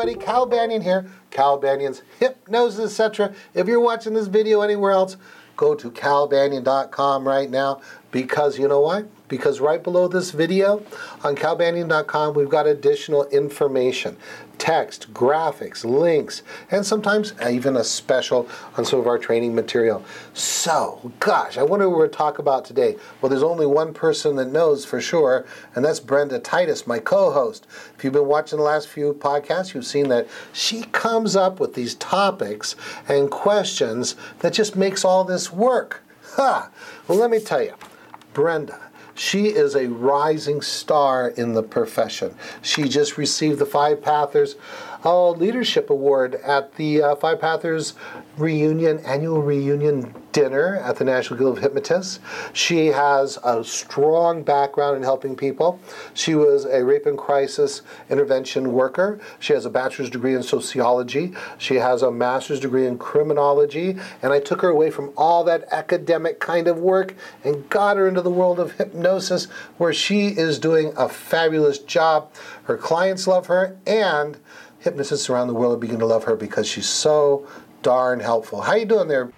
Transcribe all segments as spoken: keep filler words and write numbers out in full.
everybody, Cal Banyan here. Cal Banyan's Hypnosis, et cetera. If you're watching this video anywhere else, go to cal banyan dot com right now, because you know why? Because right below this video on cal banyan dot com, we've got additional information, text, graphics, links, and sometimes even a special on some of our training material. So, gosh, I wonder what we're going to talk about today. Well, there's only one person that knows for sure, and that's Brenda Titus, my co-host. If you've been watching the last few podcasts, you've seen that she comes up with these topics and questions that just makes all this work. Ha! Well, let me tell you, Brenda, she is a rising star in the profession. She just received the Five Pathers uh, Leadership Award at the uh, Five Pathers reunion, annual reunion dinner at the National Guild of Hypnotists. She has a strong background in helping people. She was a rape and crisis intervention worker. She has a bachelor's degree in sociology. She has a master's degree in criminology. And I took her away from all that academic kind of work and got her into the world of hypnosis, where she is doing a fabulous job. Her clients love her, and hypnotists around the world are beginning to love her because she's so darn helpful. How you doing there?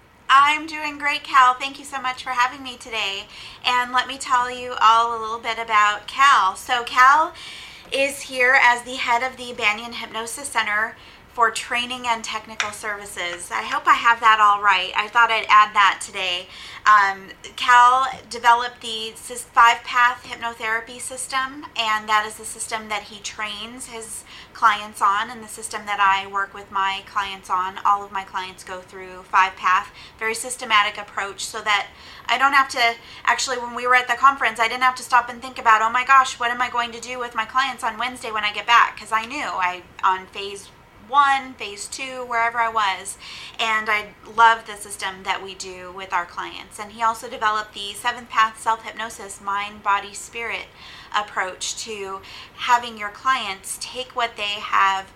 I'm doing great, Cal. Thank you so much for having me today. And let me tell you all a little bit about Cal. So Cal is here as the head of the Banyan Hypnosis Center for Training and Technical Services. I hope I have that all right. I thought I'd add that today. Um, Cal developed the five-path hypnotherapy system, and that is the system that he trains his clients on, and the system that I work with my clients on. All of my clients go through five-path, very systematic approach, so that I don't have to, actually when we were at the conference, I didn't have to stop and think about, oh my gosh, what am I going to do with my clients on Wednesday when I get back? Because I knew I on phase one, phase two, wherever I was, and I love the system that we do with our clients. And he also developed the seventh path self-hypnosis, mind, body, spirit approach to having your clients take what they have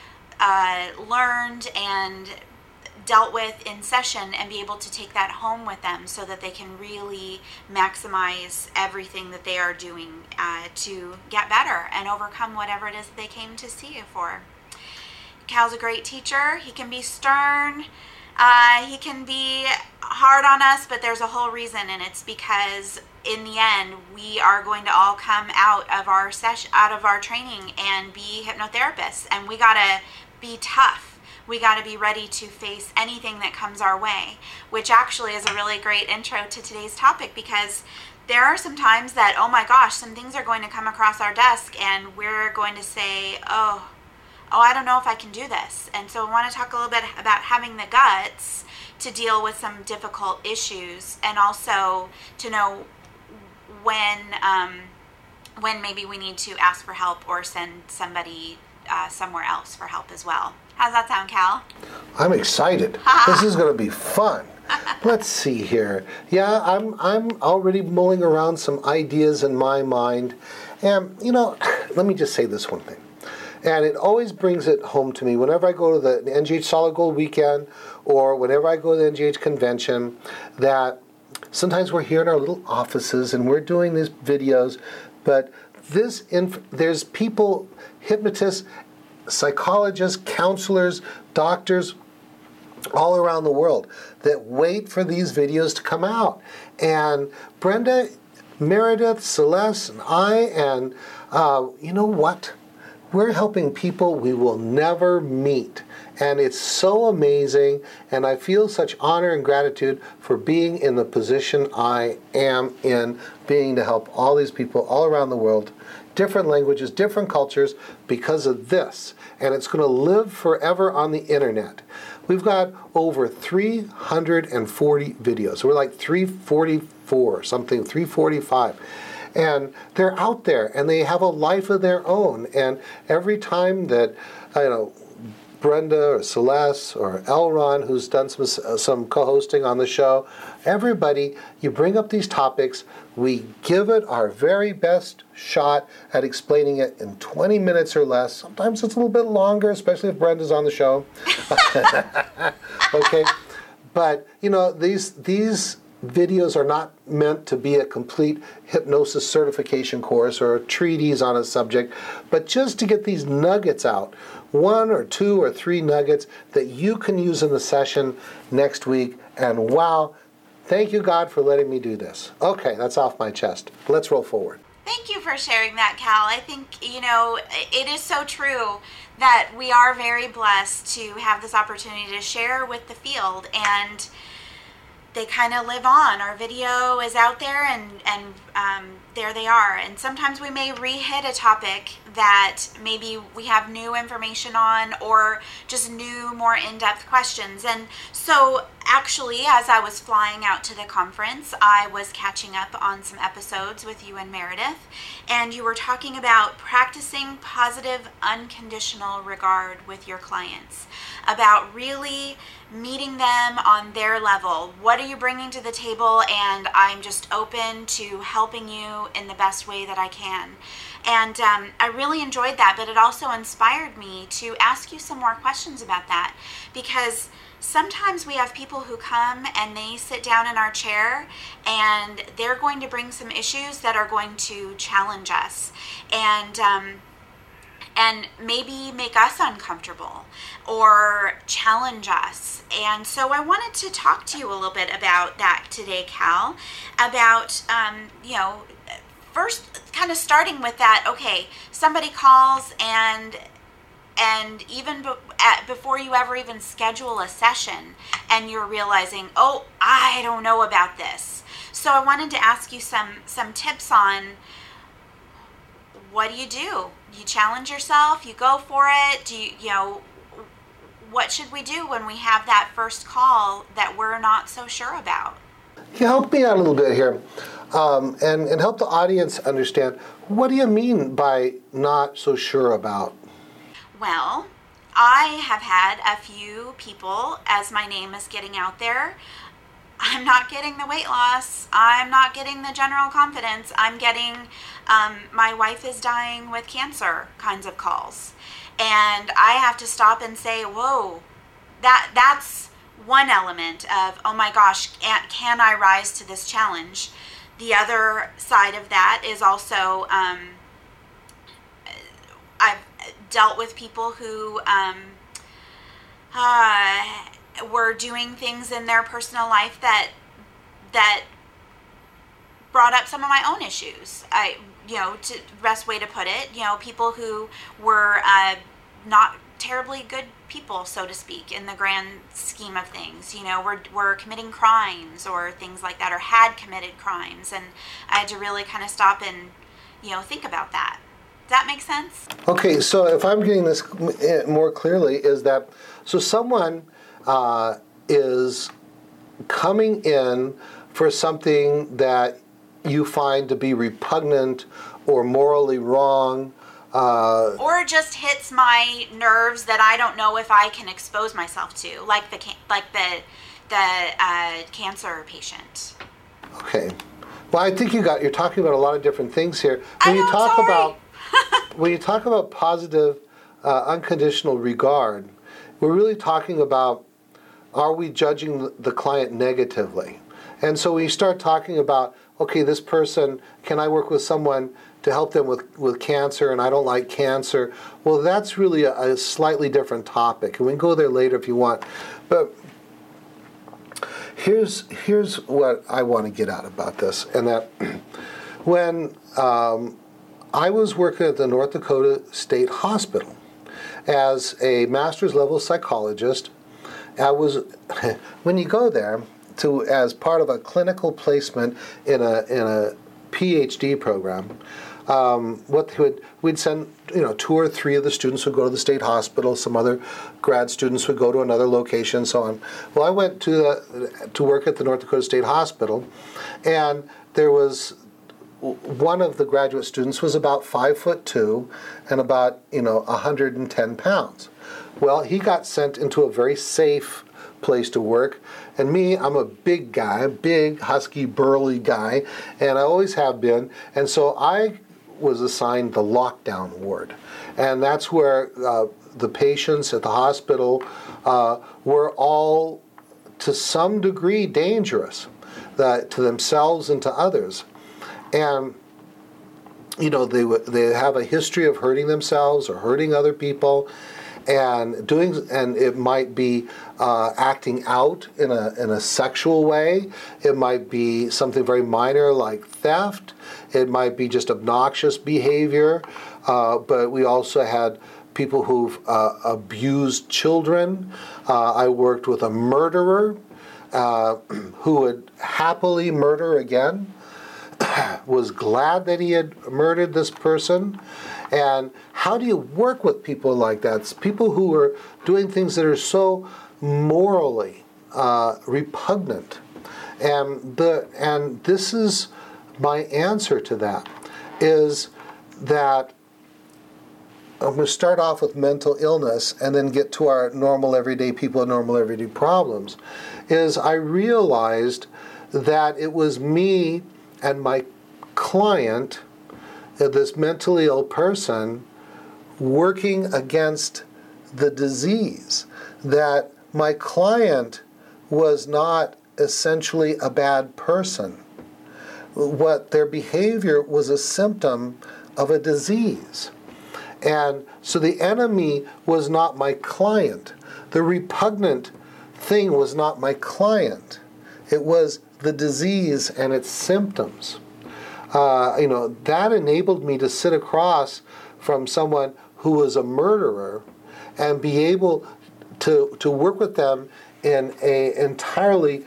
uh, learned and dealt with in session and be able to take that home with them so that they can really maximize everything that they are doing uh, to get better and overcome whatever it is that they came to see you for. Cal's a great teacher. He can be stern. Uh, he can be hard on us, but there's a whole reason, and it's because in the end, we are going to all come out of our session, out of our training, and be hypnotherapists, and we gotta be tough. We gotta be ready to face anything that comes our way, which actually is a really great intro to today's topic, because there are some times that, oh my gosh, some things are going to come across our desk, and we're going to say, oh. oh, I don't know if I can do this. And so I want to talk a little bit about having the guts to deal with some difficult issues, and also to know when um, when maybe we need to ask for help or send somebody uh, somewhere else for help as well. How's that sound, Cal? I'm excited. This is going to be fun. Let's see here. Yeah, I'm I'm already mulling around some ideas in my mind. And, you know, let me just say this one thing. And it always brings it home to me whenever I go to the N G H Solid Gold Weekend, or whenever I go to the N G H convention, that sometimes we're here in our little offices and we're doing these videos, but this inf- there's people, hypnotists, psychologists, counselors, doctors, all around the world that wait for these videos to come out. And Brenda, Meredith, Celeste, and I, and uh, you know what? We're helping people we will never meet. And it's so amazing, and I feel such honor and gratitude for being in the position I am in, being to help all these people all around the world, different languages, different cultures, because of this. And it's going to live forever on the internet. We've got over three hundred forty videos. We're like three forty-four, something, three forty-five. And they're out there, and they have a life of their own. And every time that, you know, Brenda or Celeste or Elron, who's done some some co-hosting on the show, everybody, you bring up these topics, we give it our very best shot at explaining it in twenty minutes or less. Sometimes it's a little bit longer, especially if Brenda's on the show. Okay, but you know, these these videos are not meant to be a complete hypnosis certification course or a treatise on a subject, but just to get these nuggets out, one or two or three nuggets that you can use in the session next week. And wow, thank you, God, for letting me do this. Okay, that's off my chest. Let's roll forward. Thank you for sharing that, Cal. I think, you know, it is so true that we are very blessed to have this opportunity to share with the field, and they kind of live on. Our video is out there, and, and um, there they are. And sometimes we may re-hit a topic that maybe we have new information on, or just new, more in-depth questions. And so actually, as I was flying out to the conference, I was catching up on some episodes with you and Meredith, and you were talking about practicing positive, unconditional regard with your clients, about really meeting them on their level. What are you bringing to the table? And I'm just open to helping you in the best way that I can. And um, I really enjoyed that, but it also inspired me to ask you some more questions about that, because sometimes we have people who come and they sit down in our chair and they're going to bring some issues that are going to challenge us and um, and maybe make us uncomfortable or challenge us. And so I wanted to talk to you a little bit about that today, Cal, about, um, you know, first kind of starting with that, okay, somebody calls and and even be, at, before you ever even schedule a session and you're realizing, oh, I don't know about this. So I wanted to ask you some some tips on what do you do? You challenge yourself, you go for it, do you, you know, what should we do when we have that first call that we're not so sure about? Yeah, help me out a little bit here, um, and, and help the audience understand, what do you mean by not so sure about? Well, I have had a few people, as my name is getting out there, I'm not getting the weight loss, I'm not getting the general confidence, I'm getting, um, my wife is dying with cancer kinds of calls. And I have to stop and say, whoa, that that's one element of, oh my gosh, can I rise to this challenge? The other side of that is also, um, I've dealt with people who um, uh, were doing things in their personal life that that brought up some of my own issues. I, you know, to best way to put it, you know, people who were uh, not terribly good people, so to speak, in the grand scheme of things. You know, were were committing crimes or things like that, or had committed crimes, and I had to really kind of stop and, you know, think about that. Does that make sense? Okay, so if I'm getting this more clearly, is that, so someone uh, is coming in for something that you find to be repugnant or morally wrong, uh, or just hits my nerves that I don't know if I can expose myself to, like the can- like the the uh, cancer patient. Okay, well, I think you got you're talking about a lot of different things here. When I know, you talk sorry. about when you talk about positive, uh, unconditional regard, we're really talking about, are we judging the client negatively? And so when you start talking about, okay, this person, can I work with someone to help them with, with cancer, and I don't like cancer, well, that's really a, a slightly different topic, and we can go there later if you want. But here's here's what I want to get at about this, and that when um, I was working at the North Dakota State Hospital as a master's level psychologist, I was, when you go there to as part of a clinical placement in a in a PhD program, um, what they would we'd send you know two or three of the students would go to the state hospital, some other grad students would go to another location, so on. Well, I went to the, to work at the North Dakota State Hospital, and there was one of the graduate students was about five foot two and about you know one hundred ten pounds. Well, he got sent into a very safe place to work, and me, I'm a big guy, big, husky, burly guy, and I always have been, and so I was assigned the lockdown ward, and that's where uh, the patients at the hospital uh, were all, to some degree, dangerous. that, to themselves and to others. And you know, they they have a history of hurting themselves or hurting other people, and doing, and it might be uh, acting out in a in a sexual way. It might be something very minor like theft. It might be just obnoxious behavior. Uh, but we also had people who've uh, abused children. Uh, I worked with a murderer uh, who would happily murder again. Was glad that he had murdered this person. And how do you work with people like that? It's people who are doing things that are so morally uh, repugnant. And the and this is my answer to that, is that I'm going to start off with mental illness and then get to our normal everyday people and normal everyday problems, is I realized that it was me and my client, this mentally ill person, working against the disease. That my client was not essentially a bad person. What their behavior was a symptom of a disease. And so the enemy was not my client. The repugnant thing was not my client. It was the disease and its symptoms. Uh, you know, that enabled me to sit across from someone who was a murderer and be able to to work with them in a entirely,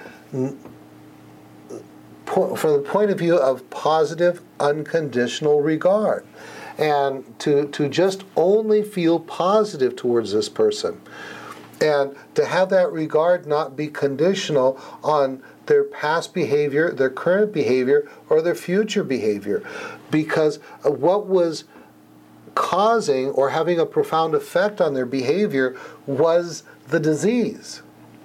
from the point of view of positive, unconditional regard, and to to just only feel positive towards this person, and to have that regard not be conditional on their past behavior, their current behavior, or their future behavior. Because what was causing or having a profound effect on their behavior was the disease.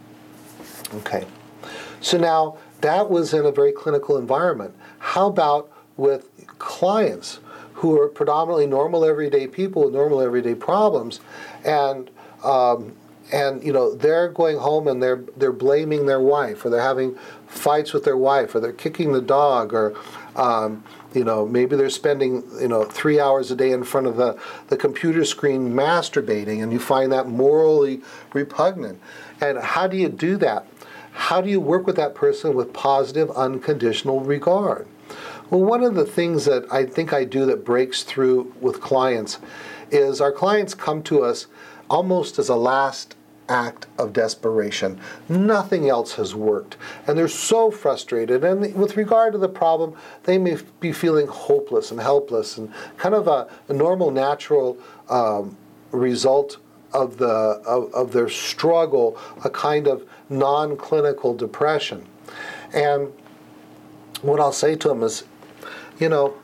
Okay. So now, that was in a very clinical environment. How about with clients who are predominantly normal everyday people with normal everyday problems, and um, And you know, they're going home and they're they're blaming their wife, or they're having fights with their wife, or they're kicking the dog, or um, you know, maybe they're spending you know three hours a day in front of the, the computer screen masturbating, and you find that morally repugnant. And how do you do that? How do you work with that person with positive, unconditional regard? Well, one of the things that I think I do that breaks through with clients is our clients come to us almost as a last act of desperation. Nothing else has worked. And they're so frustrated. And with regard to the problem, they may be feeling hopeless and helpless, and kind of a, a normal, natural um, result of the of, of their struggle, a kind of non-clinical depression. And what I'll say to them is, you know,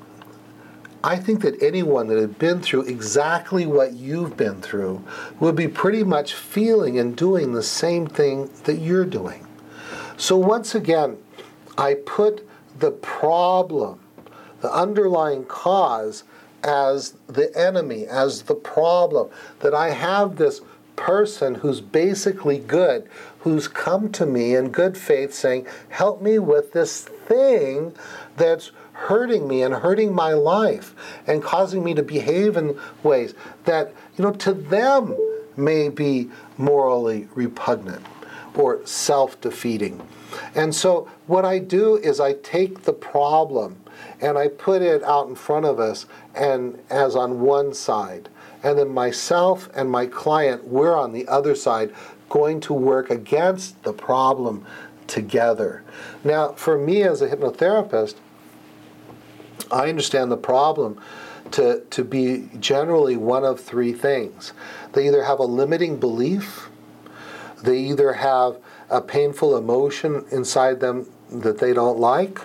I think that anyone that had been through exactly what you've been through would be pretty much feeling and doing the same thing that you're doing. So once again, I put the problem, the underlying cause, as the enemy, as the problem. That I have this person who's basically good, who's come to me in good faith saying, help me with this thing that's hurting me and hurting my life and causing me to behave in ways that, you know, to them may be morally repugnant or self-defeating. And so what I do is I take the problem and I put it out in front of us and as on one side. And then myself and my client, we're on the other side, going to work against the problem together. Now, for me as a hypnotherapist, I understand the problem to, to be generally one of three things. They either have a limiting belief, they either have a painful emotion inside them that they don't like,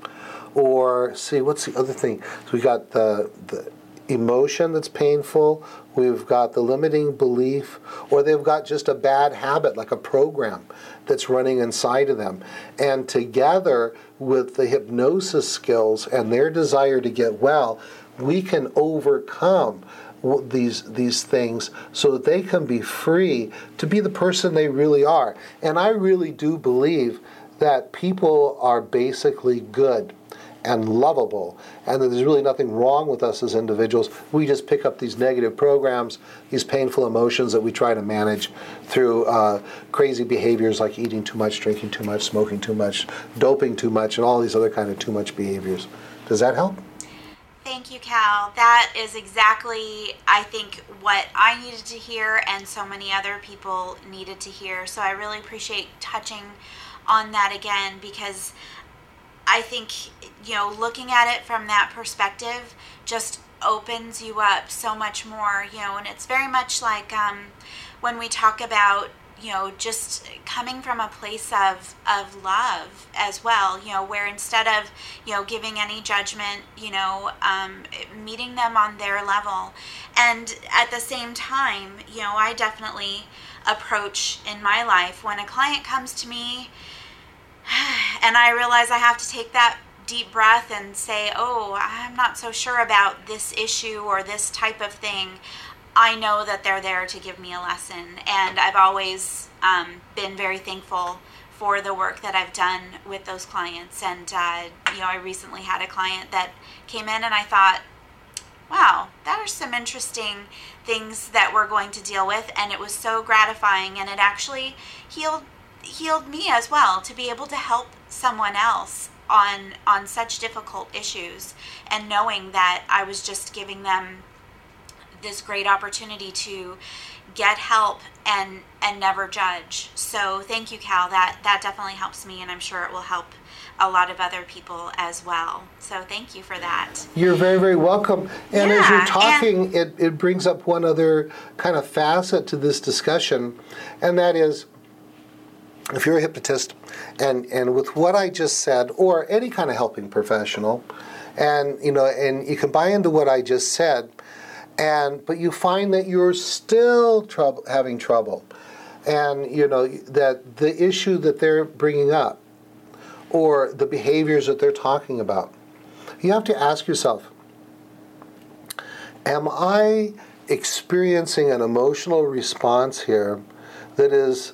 or, see, what's the other thing? So we got the, the emotion that's painful, we've got the limiting belief, or they've got just a bad habit, like a program that's running inside of them. And together with the hypnosis skills and their desire to get well, we can overcome these these things so that they can be free to be the person they really are. And I really do believe that people are basically good and lovable, and that there's really nothing wrong with us as individuals. We just pick up these negative programs, these painful emotions that we try to manage through uh, crazy behaviors like eating too much, drinking too much, smoking too much, doping too much, and all these other kind of too much behaviors. Does that help? Thank you, Cal. That is exactly, I think, what I needed to hear and so many other people needed to hear. So I really appreciate touching on that again, because I think, you know, looking at it from that perspective just opens you up so much more, you know, and it's very much like um, when we talk about, you know, just coming from a place of, of love as well, you know, where instead of, you know, giving any judgment, you know, um, meeting them on their level. And at the same time, you know, I definitely approach in my life when a client comes to me and I realize I have to take that deep breath and say, oh, I'm not so sure about this issue or this type of thing. I know that they're there to give me a lesson, and I've always um, been very thankful for the work that I've done with those clients. And uh, you know, I recently had a client that came in, and I thought, wow, that are some interesting things that we're going to deal with, and it was so gratifying, and it actually healed healed me as well to be able to help someone else on on such difficult issues, and knowing that I was just giving them this great opportunity to get help and and never judge. So thank you, Cal. That that definitely helps me, and I'm sure it will help a lot of other people as well. So thank you for that. You're very, very welcome. And yeah, as you're talking, and it, it brings up one other kind of facet to this discussion, and that is, if you're a hypnotist, and, and with what I just said, or any kind of helping professional, and you know, and you can buy into what I just said, and but you find that you're still trouble, having trouble, and you know that the issue that they're bringing up, or the behaviors that they're talking about, you have to ask yourself, am I experiencing an emotional response here that is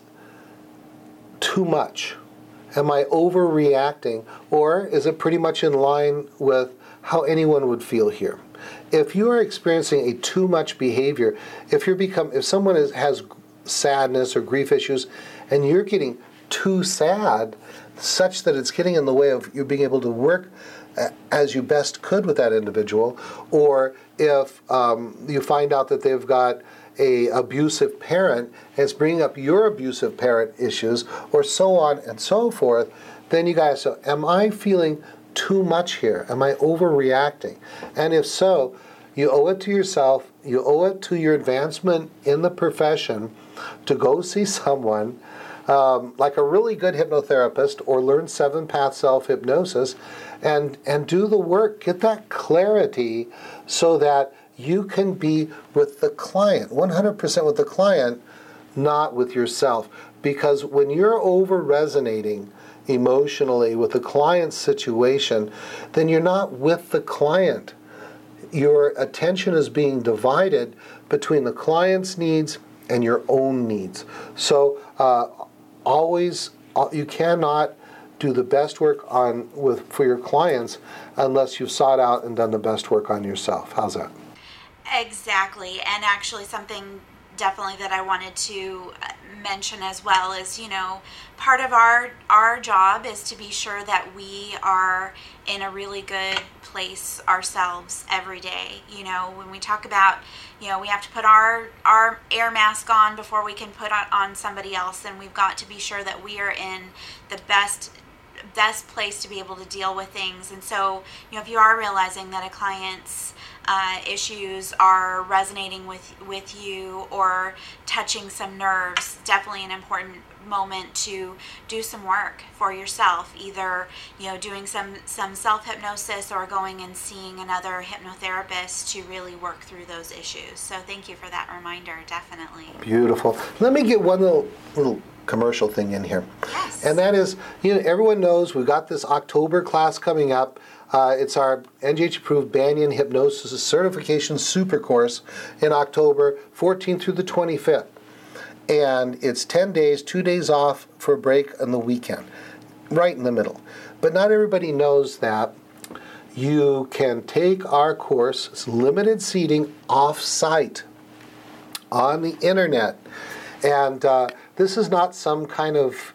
too much? Am I overreacting, or is it pretty much in line with how anyone would feel here? If you are experiencing a too much behavior, if you're become, if someone is, has sadness or grief issues, and you're getting too sad, such that it's getting in the way of you being able to work as you best could with that individual, or if um, you find out that they've got a abusive parent and it's bringing up your abusive parent issues, or so on and so forth, then you guys say, am I feeling too much here? Am I overreacting? And if so, you owe it to yourself, you owe it to your advancement in the profession to go see someone um, like a really good hypnotherapist, or learn seven path self-hypnosis, and, and do the work, get that clarity so that you can be with the client, one hundred percent with the client, not with yourself. Because when you're over-resonating emotionally with the client's situation, then you're not with the client. Your attention is being divided between the client's needs and your own needs. So uh, always, you cannot do the best work on with for your clients unless you've sought out and done the best work on yourself. How's that? Exactly. And actually something definitely that I wanted to mention as well is, you know, part of our our job is to be sure that we are in a really good place ourselves every day. You know, when we talk about, you know, we have to put our our air mask on before we can put on, on somebody else, and we've got to be sure that we are in the best best place to be able to deal with things. And so, you know, if you are realizing that a client's uh, issues are resonating with with you or touching some nerves, definitely an important moment to do some work for yourself, either, you know, doing some some self-hypnosis or going and seeing another hypnotherapist to really work through those issues. So thank you for that reminder, definitely. Beautiful. Let me get one little little commercial thing in here. Yes. And that is, you know, everyone knows we've got this October class coming up. Uh, it's our N G H-approved Banyan Hypnosis Certification Super Course in October fourteenth through the twenty-fifth. And it's ten days, two days off for a break on the weekend. right in the middle. But not everybody knows that you can take our course, it's limited seating, off-site on the internet. And uh, this is not some kind of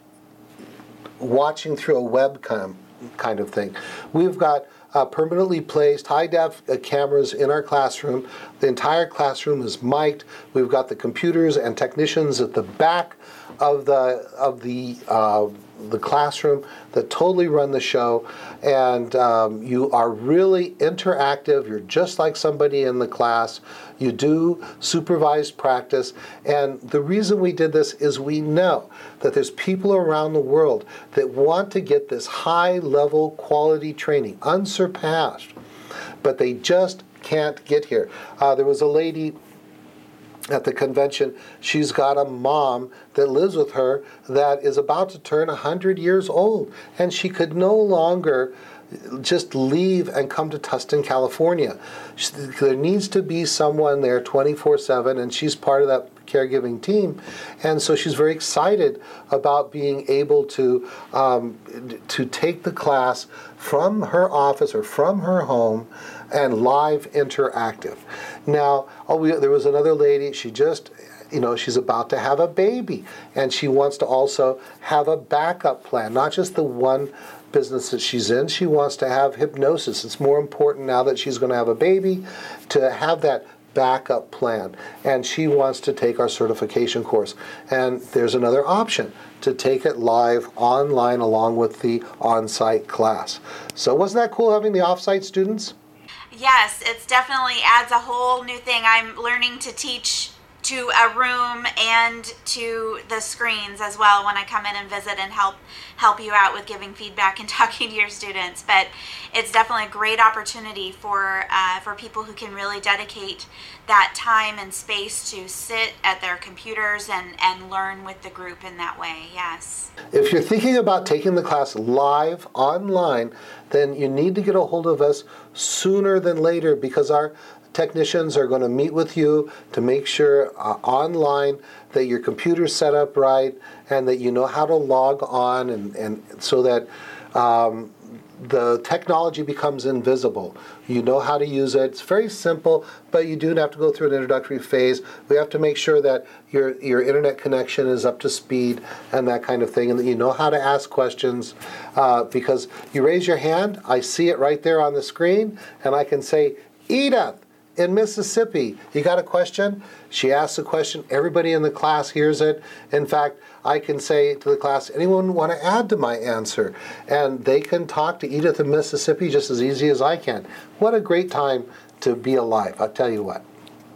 watching through a webcam kind of thing. We've got uh, permanently placed high-def uh, cameras in our classroom. The entire classroom is mic'd. We've got the computers and technicians at the back of the of the uh, the classroom that totally run the show, and um, you are really interactive. You're just like somebody in the class. You do supervised practice, and the reason we did this is we know that there's people around the world that want to get this high-level quality training, unsurpassed, but they just can't get here. Uh, there was a lady at the convention. She's got a mom that lives with her that is about to turn one hundred years old, and she could no longer just leave and come to Tustin, California. There needs to be someone there twenty-four seven, and she's part of that caregiving team, and so she's very excited about being able to um, to take the class from her office or from her home and live interactive. Now, oh, we, there was another lady, she just, you know, she's about to have a baby, and she wants to also have a backup plan, not just the one business that she's in. She wants to have hypnosis. It's more important now that she's going to have a baby to have that backup plan, and she wants to take our certification course. And there's another option, to take it live online along with the on-site class. So wasn't that cool having the off-site students? Yes, it's definitely adds a whole new thing. I'm learning to teach to a room and to the screens as well when I come in and visit and help help you out with giving feedback and talking to your students. But it's definitely a great opportunity for uh, for people who can really dedicate that time and space to sit at their computers and, and learn with the group in that way. Yes. If you're thinking about taking the class live online, then you need to get a hold of us sooner than later, because our technicians are going to meet with you to make sure uh, online that your computer's set up right and that you know how to log on, and, and so that um, the technology becomes invisible. You know how to use it. It's very simple, but you do have to go through an introductory phase. We have to make sure that your your internet connection is up to speed and that kind of thing, and that you know how to ask questions, uh, because you raise your hand, I see it right there on the screen, and I can say, Edith, in Mississippi, you got a question? She asks a question, everybody in the class hears it. In fact, I can say to the class, anyone want to add to my answer? And they can talk to Edith in Mississippi just as easy as I can. What a great time to be alive, I'll tell you what.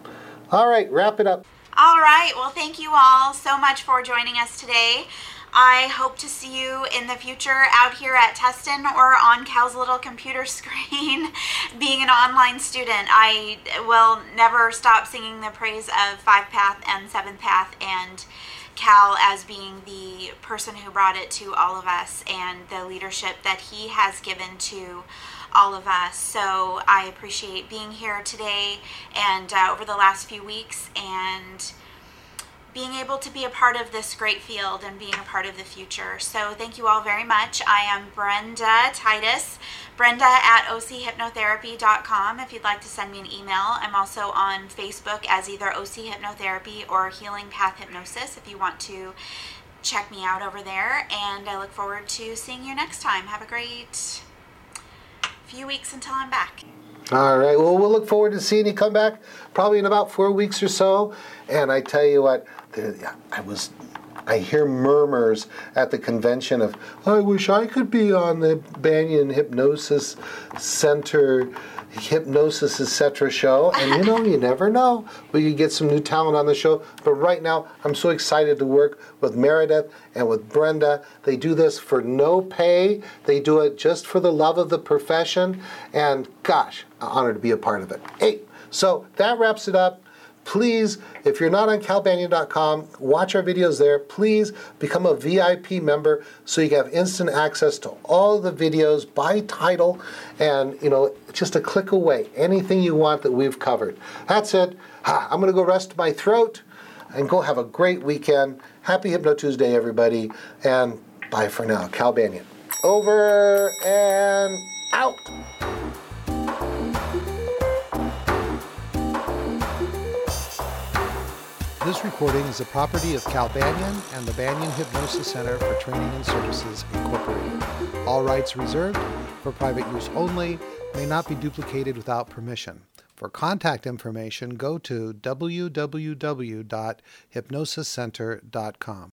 All right, wrap it up. All right, well, thank you all so much for joining us today. I hope to see you in the future out here at Tustin or on Cal's little computer screen. Being an online student, I will never stop singing the praise of Five Path and Seventh Path and Cal as being the person who brought it to all of us and the leadership that he has given to all of us. So I appreciate being here today and uh, over the last few weeks, and being able to be a part of this great field and being a part of the future. So thank you all very much. I am Brenda Titus, Brenda at O C hypnotherapy dot com if you'd like to send me an email. I'm also on Facebook as either O C Hypnotherapy or Healing Path Hypnosis if you want to check me out over there. And I look forward to seeing you next time. Have a great few weeks until I'm back. All right, well, we'll look forward to seeing you come back probably in about four weeks or so. And I tell you what, I was, I hear murmurs at the convention of, I wish I could be on the Banyan Hypnosis Center, Hypnosis, et cetera show. And you know, you never know. We could get some new talent on the show. But right now, I'm so excited to work with Meredith and with Brenda. They do this for no pay. They do it just for the love of the profession. And gosh, I'm honored to be a part of it. Hey, so that wraps it up. Please, if you're not on cal banyan dot com, watch our videos there. Please become a V I P member so you can have instant access to all the videos by title and, you know, just a click away. Anything you want that we've covered. That's it. I'm going to go rest my throat and go have a great weekend. Happy Hypno Tuesday, everybody. And bye for now. Cal Banyan. Over and out. This recording is the property of Cal Banyan and the Banyan Hypnosis Center for Training and Services, Incorporated. All rights reserved, for private use only, may not be duplicated without permission. For contact information, go to w w w dot hypnosis center dot com.